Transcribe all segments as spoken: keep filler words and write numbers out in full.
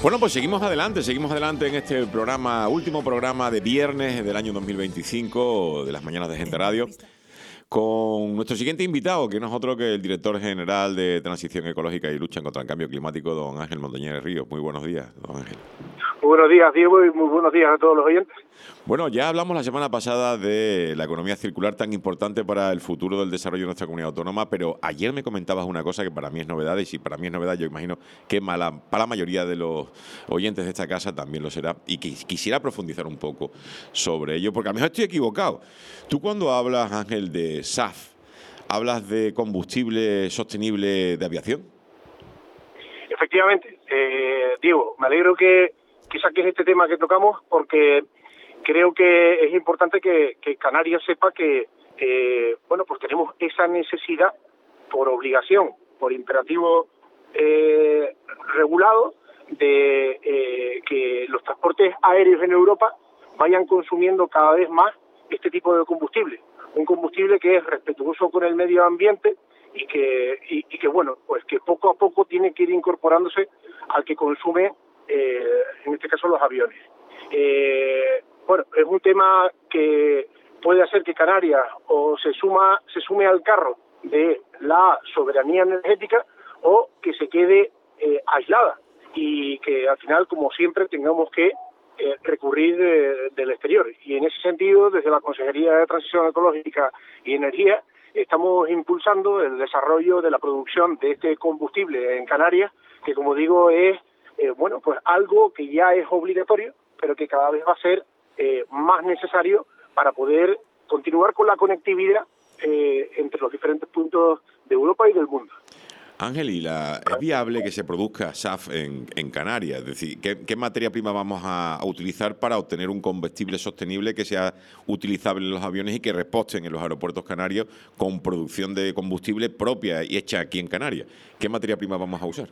Bueno, pues seguimos adelante, seguimos adelante en este programa, último programa de viernes del año dos mil veinticinco de las mañanas de Gente Radio, con nuestro siguiente invitado, que no es otro que el director general de Transición Ecológica y Lucha contra el Cambio Climático, don Ángel Montañez Ríos. Muy buenos días, don Ángel. Muy buenos días, Diego, y muy buenos días a todos los oyentes. Bueno, ya hablamos la semana pasada de la economía circular tan importante para el futuro del desarrollo de nuestra comunidad autónoma, pero ayer me comentabas una cosa que para mí es novedad, y si para mí es novedad, yo imagino que para la mayoría de los oyentes de esta casa también lo será, y que quisiera profundizar un poco sobre ello, porque a lo mejor estoy equivocado. Tú cuando hablas, Ángel, de S A F, ¿hablas de combustible sostenible de aviación? Efectivamente, eh, Diego, me alegro que, que saques este tema que tocamos, porque creo que es importante que, que Canarias sepa que, eh, bueno, pues tenemos esa necesidad por obligación, por imperativo eh, regulado, de eh, que los transportes aéreos en Europa vayan consumiendo cada vez más este tipo de combustible. Un combustible que es respetuoso con el medio ambiente y que, y, y que bueno, pues que poco a poco tiene que ir incorporándose al que consume, eh, en este caso, los aviones. Eh, bueno, es un tema que puede hacer que Canarias o se suma se sume al carro de la soberanía energética o que se quede eh, aislada y que al final, como siempre, tengamos que eh, recurrir de, del exterior. Y en ese sentido, desde la Consejería de Transición Ecológica y Energía, estamos impulsando el desarrollo de la producción de este combustible en Canarias, que, como digo, es eh, bueno, pues algo que ya es obligatorio, pero que cada vez va a ser eh, más necesario para poder continuar con la conectividad eh, entre los diferentes puntos de Europa y del mundo. Ángel, ¿y la, es viable que se produzca S A F en, en Canarias? Es decir, ¿qué, qué materia prima vamos a, a utilizar para obtener un combustible sostenible que sea utilizable en los aviones y que reposten en los aeropuertos canarios con producción de combustible propia y hecha aquí en Canarias? ¿Qué materia prima vamos a usar?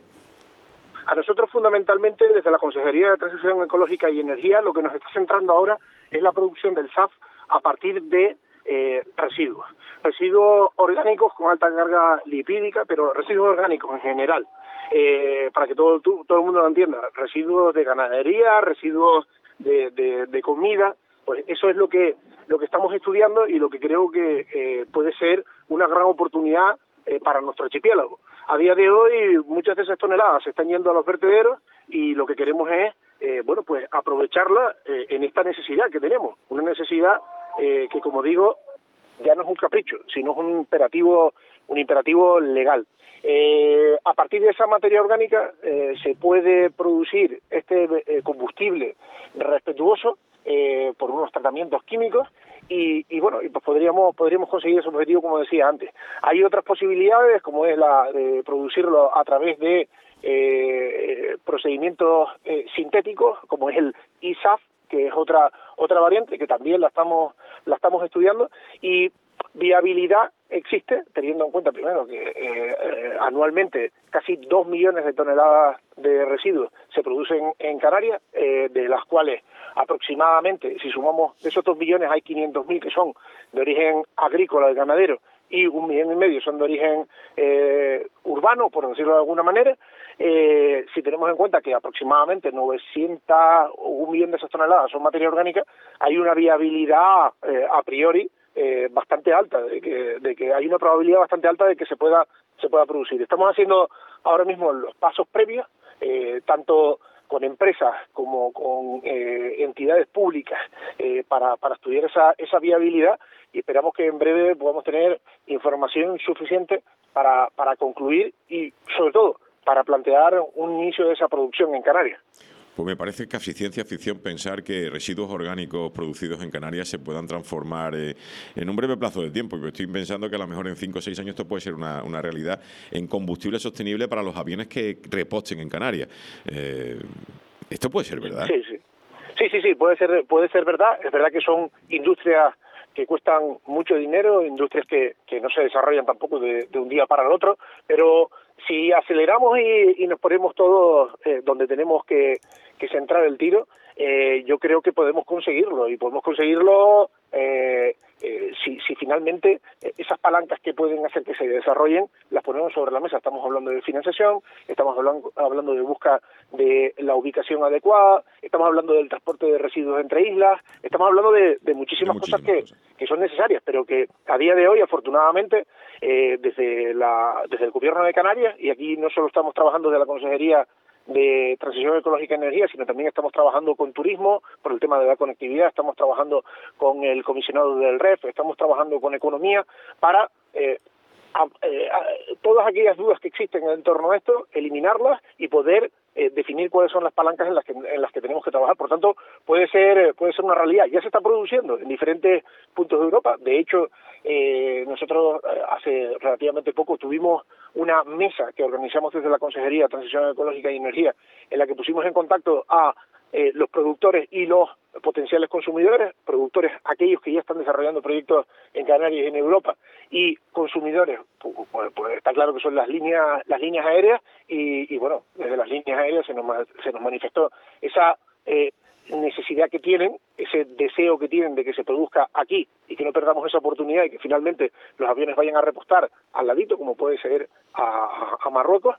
A nosotros, fundamentalmente, desde la Consejería de Transición Ecológica y Energía, lo que nos está centrando ahora es la producción del S A F a partir de eh, residuos. Residuos orgánicos con alta carga lipídica, pero residuos orgánicos en general. Eh, para que todo, todo el mundo lo entienda, residuos de ganadería, residuos de, de, de comida, pues eso es lo que, lo que estamos estudiando y lo que creo que eh, puede ser una gran oportunidad eh, para nuestro archipiélago. A día de hoy, muchas de esas toneladas se están yendo a los vertederos y lo que queremos es, eh, bueno, pues aprovecharla eh, en esta necesidad que tenemos. Una necesidad eh, que, como digo, ya no es un capricho, sino es un imperativo, un imperativo legal. Eh, a partir de esa materia orgánica eh, se puede producir este eh, combustible respetuoso eh, por unos tratamientos químicos y, y bueno, y pues podríamos podríamos conseguir ese objetivo, como decía antes. Hay otras posibilidades, como es la de producirlo a través de eh, procedimientos eh, sintéticos, como es el I S A F, que es otra otra variante que también la estamos la estamos estudiando, y viabilidad existe, teniendo en cuenta primero que eh, eh, anualmente casi dos millones de toneladas de residuos se producen en Canarias, eh, de las cuales aproximadamente, si sumamos de esos dos millones, hay quinientos mil que son de origen agrícola y ganadero y un millón y medio son de origen eh, urbano, por decirlo de alguna manera. Eh, si tenemos en cuenta que aproximadamente novecientos o un millón de esas toneladas son materia orgánica, hay una viabilidad eh, a priori eh, bastante alta, de que, de que hay una probabilidad bastante alta de que se pueda se pueda producir. Estamos haciendo ahora mismo los pasos previos, eh, tanto con empresas como con eh, entidades públicas eh, para, para estudiar esa, esa viabilidad, y esperamos que en breve podamos tener información suficiente para, para concluir y, sobre todo, para plantear un inicio de esa producción en Canarias. Pues me parece casi ciencia ficción pensar que residuos orgánicos producidos en Canarias se puedan transformar eh, en un breve plazo de tiempo. Yo estoy pensando que a lo mejor en cinco o seis años esto puede ser una, una realidad en combustible sostenible para los aviones que reposten en Canarias. Eh, esto puede ser verdad. Sí, sí, sí, sí, sí, puede ser, puede ser verdad. Es verdad que son industrias que cuestan mucho dinero, industrias que, que no se desarrollan tampoco de, de un día para el otro, pero si aceleramos y, y nos ponemos todos eh, donde tenemos que, que centrar el tiro, eh, yo creo que podemos conseguirlo, y podemos conseguirlo eh, eh, si, si finalmente esas palancas que pueden hacer que se desarrollen las ponemos sobre la mesa. Estamos hablando de financiación, estamos hablando, hablando de busca de la ubicación adecuada, estamos hablando del transporte de residuos entre islas, estamos hablando de, de muchísimas, de muchísimas cosas, que, cosas que son necesarias, pero que a día de hoy, afortunadamente, eh, desde, la, desde el Gobierno de Canarias, y aquí no solo estamos trabajando desde la Consejería de Transición Ecológica y Energía, sino también estamos trabajando con turismo por el tema de la conectividad, estamos trabajando con el comisionado del R E F, estamos trabajando con economía para eh, a, eh, a, todas aquellas dudas que existen en torno a esto, eliminarlas y poder eh, definir cuáles son las palancas en las que en las que tenemos que trabajar. Por tanto, puede ser puede ser una realidad. Ya se está produciendo en diferentes puntos de Europa. De hecho, eh, nosotros eh, hace relativamente poco tuvimos una mesa que organizamos desde la Consejería de Transición Ecológica y Energía, en la que pusimos en contacto a eh, los productores y los potenciales consumidores, productores aquellos que ya están desarrollando proyectos en Canarias y en Europa, y consumidores, pues, pues está claro que son las líneas las líneas aéreas, y, y bueno, desde las líneas aéreas se nos, se nos manifestó esa eh, necesidad que tienen, ese deseo que tienen de que se produzca aquí y que no perdamos esa oportunidad y que finalmente los aviones vayan a repostar al ladito, como puede ser a, a Marruecos,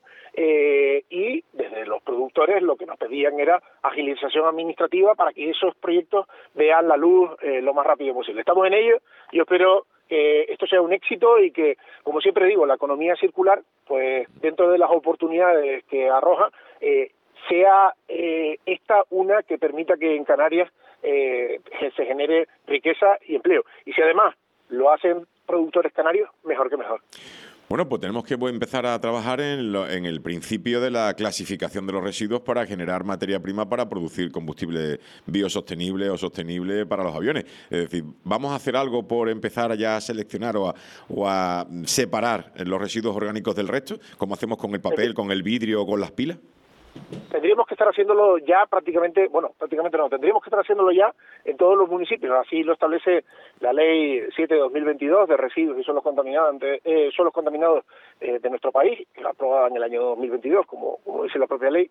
eh, y desde los productores lo que nos pedían era agilización administrativa para que esos proyectos vean la luz eh, lo más rápido posible. Estamos en ello. Yo espero que esto sea un éxito y que, como siempre digo, la economía circular, pues dentro de las oportunidades que arroja, eh, sea eh, esta una que permita que en Canarias eh, se genere riqueza y empleo. Y si además lo hacen productores canarios, mejor que mejor. Bueno, pues tenemos que empezar a trabajar en, lo, en el principio de la clasificación de los residuos para generar materia prima para producir combustible biosostenible o sostenible para los aviones. Es decir, ¿vamos a hacer algo por empezar ya a seleccionar o a, o a separar los residuos orgánicos del resto, como hacemos con el papel, con el vidrio o con las pilas? Tendríamos que estar haciéndolo ya prácticamente, bueno, prácticamente no, tendríamos que estar haciéndolo ya en todos los municipios. Así lo establece la Ley siete de dos mil veintidós de residuos y suelos contaminantes, eh, suelos contaminados eh, de nuestro país, que la aprobada en el año dos mil veintidós, como, como dice la propia ley.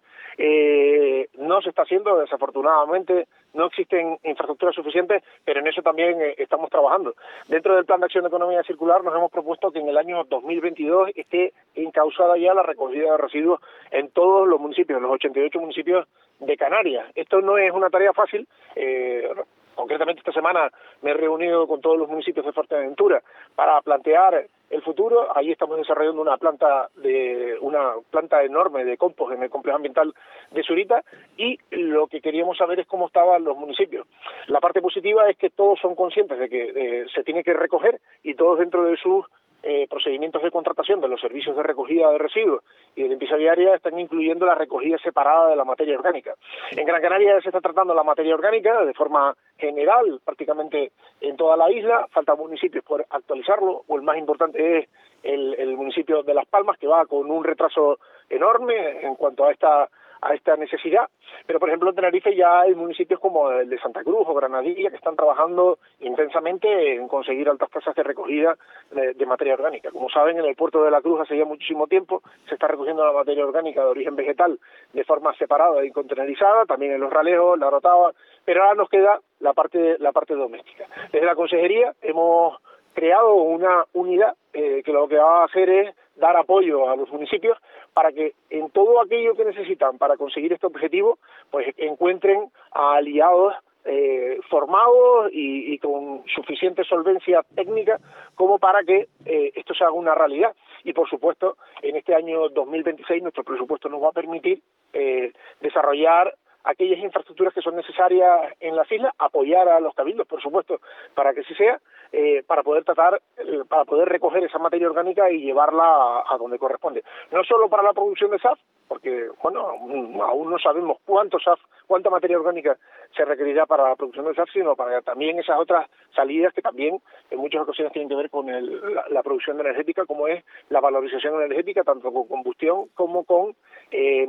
Eh, no se está haciendo, desafortunadamente, no existen infraestructuras suficientes, pero en eso también eh, estamos trabajando. Dentro del Plan de Acción de Economía Circular nos hemos propuesto que en el año dos mil veintidós esté encauzada ya la recogida de residuos en todos los municipios, en los ochenta y ocho municipios de Canarias. Esto no es una tarea fácil. Eh, concretamente esta semana me he reunido con todos los municipios de Fuerteventura para plantear el futuro. Ahí estamos desarrollando una planta de una planta enorme de compost en el complejo ambiental de Zurita, y lo que queríamos saber es cómo estaban los municipios. La parte positiva es que todos son conscientes de que eh, se tiene que recoger, y todos dentro de sus Eh, procedimientos de contratación de los servicios de recogida de residuos y de limpieza viaria están incluyendo la recogida separada de la materia orgánica. En Gran Canaria se está tratando la materia orgánica de forma general, prácticamente en toda la isla. Faltan municipios por actualizarlo, o el más importante es el, el municipio de Las Palmas, que va con un retraso enorme en cuanto a esta a esta necesidad, pero por ejemplo en Tenerife ya hay municipios como el de Santa Cruz o Granadilla que están trabajando intensamente en conseguir altas tasas de recogida de, de materia orgánica. Como saben, en el puerto de la Cruz hace ya muchísimo tiempo se está recogiendo la materia orgánica de origen vegetal de forma separada y contenerizada, también en Los Ralejos, La Rotava, pero ahora nos queda la parte la parte doméstica. Desde la Consejería hemos creado una unidad eh, que lo que va a hacer es dar apoyo a los municipios para que en todo aquello que necesitan para conseguir este objetivo, pues encuentren a aliados eh, formados y, y con suficiente solvencia técnica como para que eh, esto se haga una realidad. Y por supuesto, en este año dos mil veintiséis nuestro presupuesto nos va a permitir eh, desarrollar aquellas infraestructuras que son necesarias en las islas, apoyar a los cabildos, por supuesto, para que así sea, eh, para poder tratar, eh, para poder recoger esa materia orgánica y llevarla a, a donde corresponde. No solo para la producción de S A F, porque, bueno, aún no sabemos cuánto S A F, cuánta materia orgánica se requerirá para la producción de S A F, sino para también esas otras salidas que también en muchas ocasiones tienen que ver con el, la, la producción energética, como es la valorización energética, tanto con combustión como con, eh,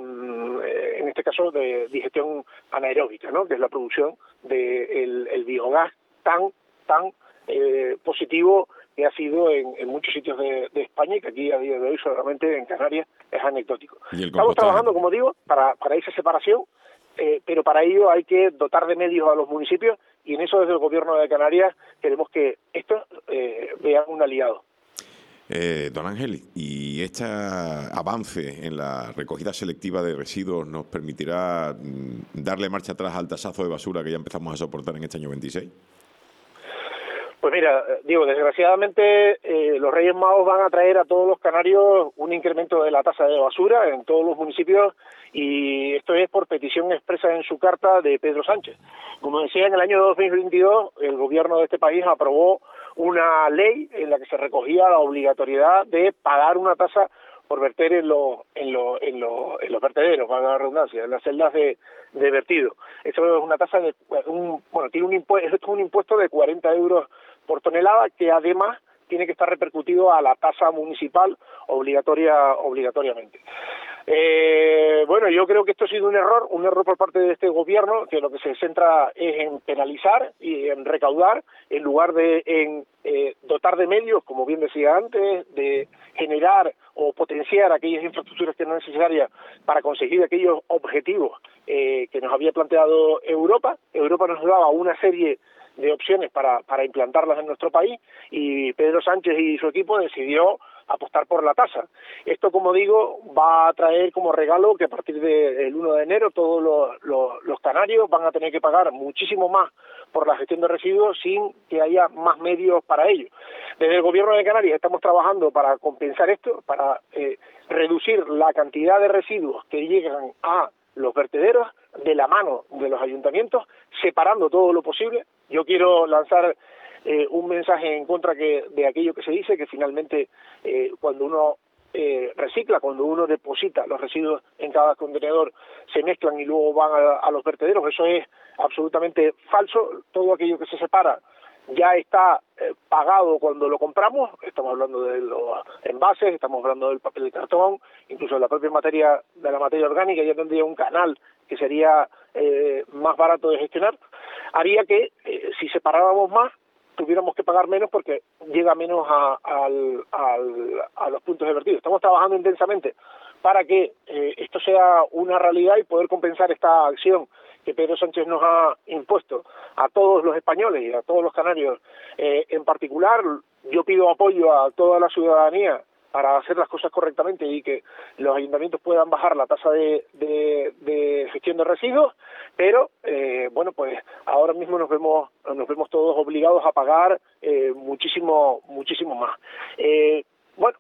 en este caso, de digestión anaeróbica, ¿no?, que es la producción del el biogás tan, tan eh, positivo que ha sido en, en muchos sitios de, de España, y que aquí a día de hoy solamente en Canarias es anecdótico. Estamos trabajando, como digo, para, para esa separación, eh, pero para ello hay que dotar de medios a los municipios y en eso desde el Gobierno de Canarias queremos que esto eh, vean un aliado. Eh, don Ángel, ¿y este avance en la recogida selectiva de residuos nos permitirá mm, darle marcha atrás al tasazo de basura que ya empezamos a soportar en este año veintiséis? Pues mira, digo, desgraciadamente eh, los Reyes Magos van a traer a todos los canarios un incremento de la tasa de basura en todos los municipios y esto es por petición expresa en su carta de Pedro Sánchez. Como decía, en el año dos mil veintidós el gobierno de este país aprobó una ley en la que se recogía la obligatoriedad de pagar una tasa por verter en, lo, en, lo, en, lo, en los vertederos, para la redundancia, en las celdas de, de vertido. Esto es una tasa de, un, bueno, tiene un impuesto, esto es un impuesto de cuarenta euros por tonelada que además tiene que estar repercutido a la tasa municipal obligatoria obligatoriamente. Eh, bueno, yo creo que esto ha sido un error, un error por parte de este gobierno, que lo que se centra es en penalizar y en recaudar, en lugar de en eh, dotar de medios, como bien decía antes, de generar o potenciar aquellas infraestructuras que no es necesarias para conseguir aquellos objetivos eh, que nos había planteado Europa. Europa nos daba una serie de opciones para, para implantarlas en nuestro país y Pedro Sánchez y su equipo decidió apostar por la tasa. Esto, como digo, va a traer como regalo que a partir del uno de enero todos los, los, los canarios van a tener que pagar muchísimo más por la gestión de residuos sin que haya más medios para ello. Desde el Gobierno de Canarias estamos trabajando para compensar esto, para eh, reducir la cantidad de residuos que llegan a los vertederos de la mano de los ayuntamientos, separando todo lo posible. Yo quiero lanzar eh, un mensaje en contra que de aquello que se dice, que finalmente eh, cuando uno eh, recicla, cuando uno deposita los residuos en cada contenedor, se mezclan y luego van a, a los vertederos. Eso es absolutamente falso. Todo aquello que se separa ya está eh, pagado cuando lo compramos. Estamos hablando de los envases, estamos hablando del papel de cartón, incluso de la propia materia, de la materia orgánica. Ya tendría un canal que sería eh, más barato de gestionar. Haría que eh, si separábamos más tuviéramos que pagar menos porque llega menos a, al, al, a los puntos de vertido. Estamos trabajando intensamente para que eh, esto sea una realidad y poder compensar esta acción que Pedro Sánchez nos ha impuesto a todos los españoles y a todos los canarios. Eh, en particular, yo pido apoyo a toda la ciudadanía para hacer las cosas correctamente y que los ayuntamientos puedan bajar la tasa de, de, de gestión de residuos, pero eh, bueno, pues ahora mismo nos vemos nos vemos todos obligados a pagar eh, muchísimo muchísimo más. Eh, bueno,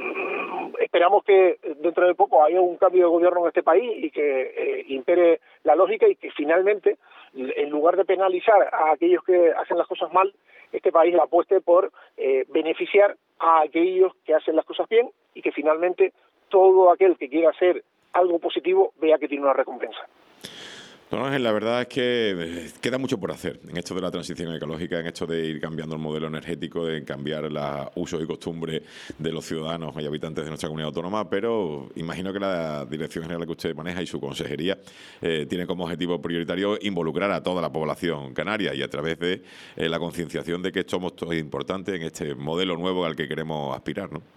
esperamos que dentro de poco haya un cambio de gobierno en este país y que eh, impere la lógica y que finalmente, en lugar de penalizar a aquellos que hacen las cosas mal, este país apueste por eh, beneficiar a aquellos que hacen las cosas bien y que finalmente todo aquel que quiera hacer algo positivo vea que tiene una recompensa. Don Ángel, la verdad es que queda mucho por hacer en esto de la transición ecológica, en esto de ir cambiando el modelo energético, de cambiar los usos y costumbres de los ciudadanos y habitantes de nuestra comunidad autónoma, pero imagino que la Dirección General que usted maneja y su consejería eh, tiene como objetivo prioritario involucrar a toda la población canaria y a través de eh, la concienciación de que somos todos importantes en este modelo nuevo al que queremos aspirar, ¿no?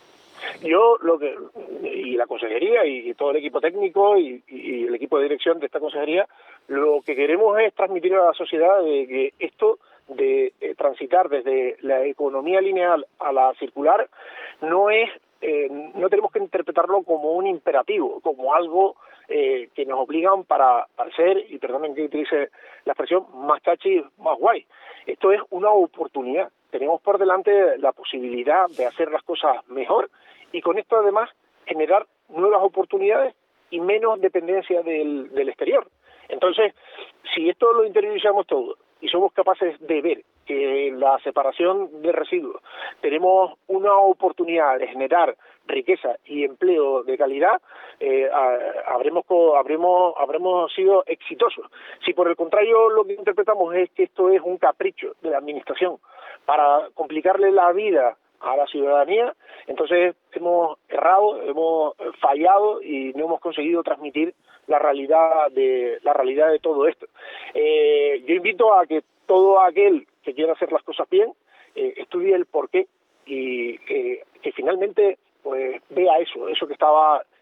Yo lo que y la consejería y todo el equipo técnico y, y el equipo de dirección de esta consejería lo que queremos es transmitir a la sociedad de que esto de eh, transitar desde la economía lineal a la circular no es eh, no tenemos que interpretarlo como un imperativo, como algo eh, que nos obligan para, para ser, y perdonen que utilice la expresión, más chachi, más guay. Esto es una oportunidad. Tenemos por delante la posibilidad de hacer las cosas mejor y con esto además generar nuevas oportunidades y menos dependencia del, del exterior. Entonces, si esto lo interiorizamos todo y somos capaces de ver que en la separación de residuos tenemos una oportunidad de generar riqueza y empleo de calidad, eh, habremos, habremos, habremos sido exitosos. Si por el contrario lo que interpretamos es que esto es un capricho de la administración para complicarle la vida a la ciudadanía, entonces hemos errado, hemos fallado y no hemos conseguido transmitir la realidad de la realidad de todo esto. Eh, yo invito a que todo aquel que quiera hacer las cosas bien eh, estudie el porqué y que, que finalmente pues vea eso, eso que estaba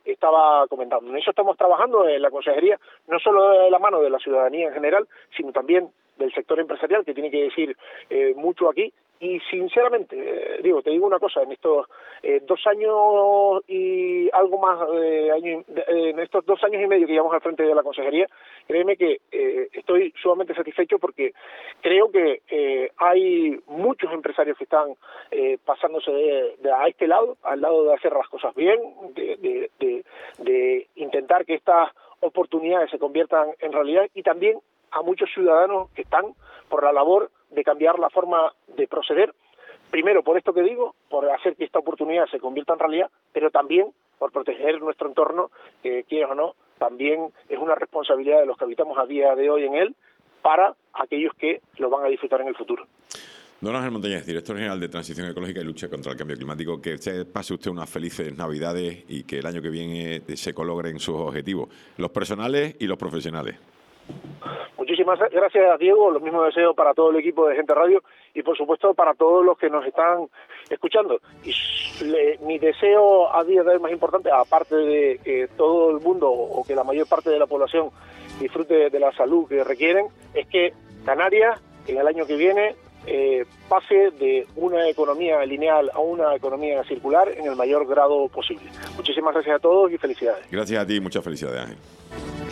estaba comentando. En eso estamos trabajando en la consejería, no solo de la mano de la ciudadanía en general, sino también del sector empresarial, que tiene que decir eh, mucho aquí. Y sinceramente, eh, digo, te digo una cosa, en estos eh, dos años y algo más, eh, año, eh, en estos dos años y medio que llevamos al frente de la consejería, créeme que eh, estoy sumamente satisfecho porque creo que eh, hay muchos empresarios que están eh, pasándose de, de a este lado, al lado de hacer las cosas bien, de, de, de, de intentar que estas oportunidades se conviertan en realidad, y también a muchos ciudadanos que están por la labor de cambiar la forma de proceder, primero por esto que digo, por hacer que esta oportunidad se convierta en realidad, pero también por proteger nuestro entorno, que quieras o no, también es una responsabilidad de los que habitamos a día de hoy en él, para aquellos que lo van a disfrutar en el futuro. Don Ángel Montañez, director general de Transición Ecológica y Lucha contra el Cambio Climático, que usted pase usted unas felices Navidades y que el año que viene se logren sus objetivos, los personales y los profesionales. Muchísimas gracias, Diego. Los mismos deseos para todo el equipo de Gente Radio y, por supuesto, para todos los que nos están escuchando. Y le, mi deseo a día de hoy más importante, aparte de que todo el mundo o que la mayor parte de la población disfrute de la salud que requieren, es que Canarias, en el año que viene, eh, pase de una economía lineal a una economía circular en el mayor grado posible. Muchísimas gracias a todos y felicidades. Gracias a ti, muchas felicidades, Ángel.